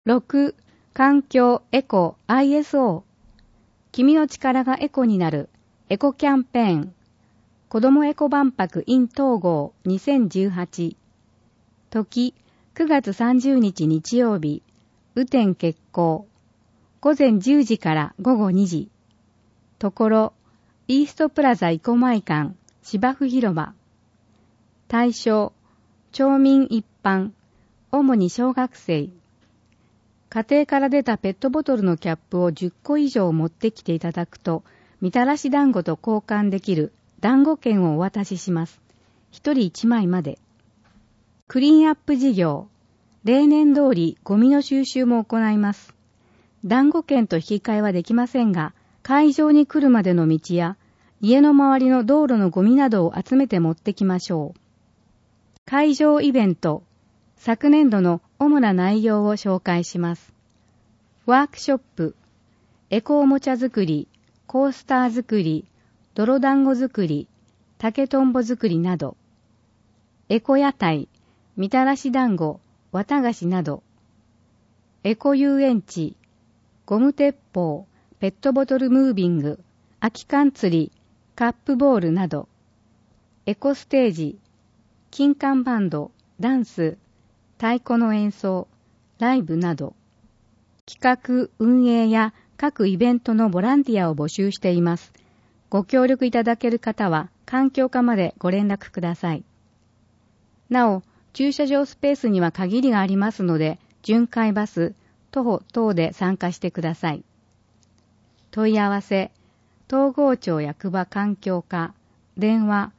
6、環境エコ ISO。君の力がエコになるエコキャンペーン。子どもエコ万博 in 統合2018。時、9月30日日曜日。雨天決行。午前10時から午後2時。ところ、イーストプラザ生駒館、芝生広場。対象、町民一般、主に小学生。家庭から出たペットボトルのキャップを10個以上持ってきていただくと、みたらし団子と交換できる団子券をお渡しします。一人1枚まで。クリーンアップ事業。例年通りゴミの収集も行います。団子券と引き換えはできませんが、会場に来るまでの道や、家の周りの道路のゴミなどを集めて持ってきましょう。会場イベント。昨年度の主な内容を紹介します。ワークショップ。エコおもちゃ作り、コースター作り、泥団子作り、竹とんぼ作りなど。エコ屋台、みたらし団子、綿菓子など。エコ遊園地、ゴム鉄砲、ペットボトルムービング、空き缶釣り、カップボールなど。エコステージ、金管バンド、ダンス、太鼓の演奏、ライブなど。企画、運営や各イベントのボランティアを募集しています。ご協力いただける方は環境課までご連絡ください。なお、駐車場スペースには限りがありますので、巡回バス、徒歩等で参加してください。問い合わせ、東郷町役場環境課、電話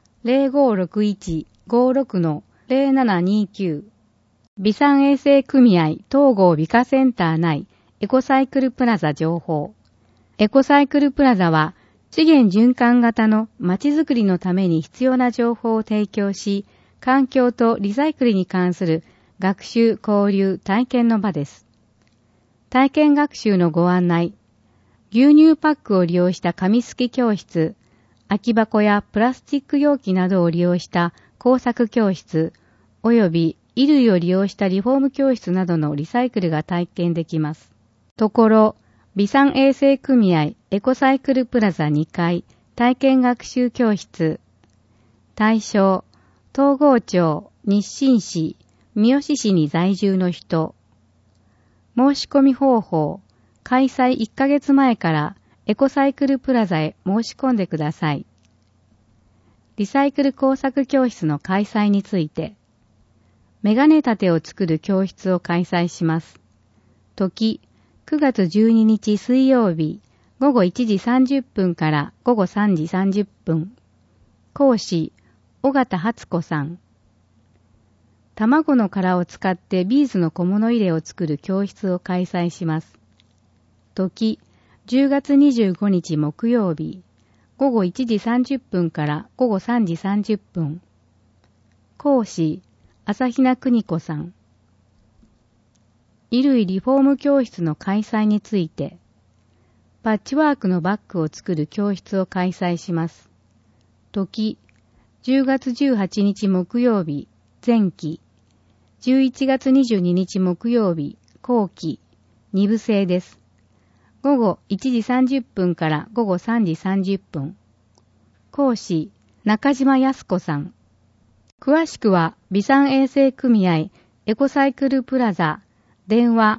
0561-56-0729。備産衛生組合東郷美化センター内エコサイクルプラザ情報。エコサイクルプラザは資源循環型のまちづくりのために必要な情報を提供し、環境とリサイクルに関する学習、交流、体験の場です。体験学習のご案内、牛乳パックを利用した紙すき教室、空き箱やプラスチック容器などを利用した工作教室、および衣類を利用したリフォーム教室などのリサイクルが体験できます。ところ、備産衛生組合エコサイクルプラザ2階体験学習教室。対象、東郷町、日清市、三好市に在住の人。申し込み方法、開催1ヶ月前からエコサイクルプラザへ申し込んでください。リサイクル工作教室の開催について、メガネ立てを作る教室を開催します。時、9月12日水曜日、午後1時30分から午後3時30分。講師、尾形初子さん。卵の殻を使ってビーズの小物入れを作る教室を開催します。時、10月25日木曜日、午後1時30分から午後3時30分。講師、朝比奈邦子さん。衣類リフォーム教室の開催について、パッチワークのバッグを作る教室を開催します。時、10月18日木曜日、前期、11月22日木曜日、後期、2部制です。午後1時30分から午後3時30分。講師、中島康子さん。詳しくは、備産衛生組合エコサイクルプラザ、電話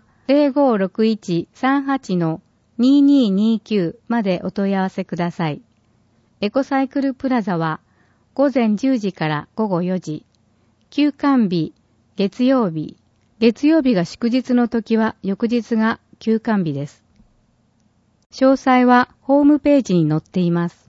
0561-38-2229 までお問い合わせください。エコサイクルプラザは、午前10時から午後4時。休館日、月曜日。月曜日が祝日の時は、翌日が休館日です。詳細はホームページに載っています。